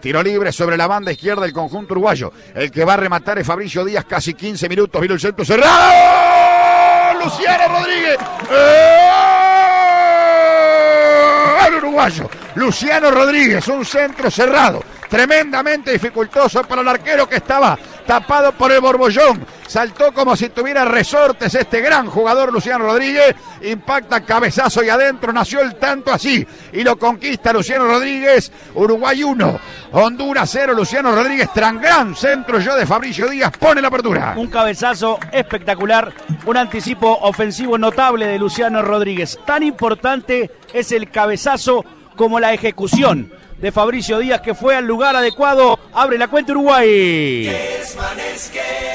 Tiro libre sobre la banda izquierda del conjunto uruguayo. El que va a rematar es Fabricio Díaz, casi 15 minutos. Vino el centro cerrado. Luciano Rodríguez. El uruguayo Luciano Rodríguez, un centro cerrado, tremendamente dificultoso para el arquero que estaba tapado por el borbollón. Saltó como si tuviera resortes este gran jugador Luciano Rodríguez. Impacta cabezazo y adentro nació el tanto así. Y lo conquista Luciano Rodríguez. Uruguay 1, Honduras 0. Luciano Rodríguez, gran centro yo de Fabricio Díaz, pone la apertura. Un cabezazo espectacular, un anticipo ofensivo notable de Luciano Rodríguez. Tan importante es el cabezazo como la ejecución de Fabricio Díaz, que fue al lugar adecuado. Abre la cuenta Uruguay.